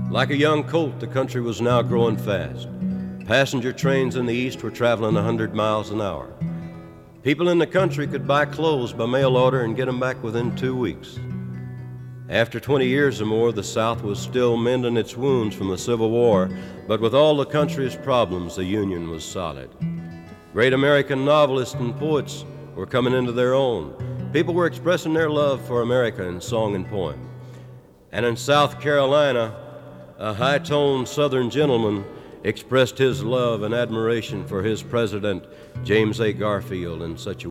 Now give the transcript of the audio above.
Like a young colt, the country was now growing fast. Passenger trains in the east were traveling 100 miles an hour. People in the country could buy clothes by mail order and get them back within 2 weeks. After 20 years or more, the South was still mending its wounds from the Civil War, but with all the country's problems, the Union was solid. Great American novelists and poets were coming into their own. People were expressing their love for America in song and poem. And in South Carolina, a high-toned Southern gentleman expressed his love and admiration for his president, James A. Garfield, in such a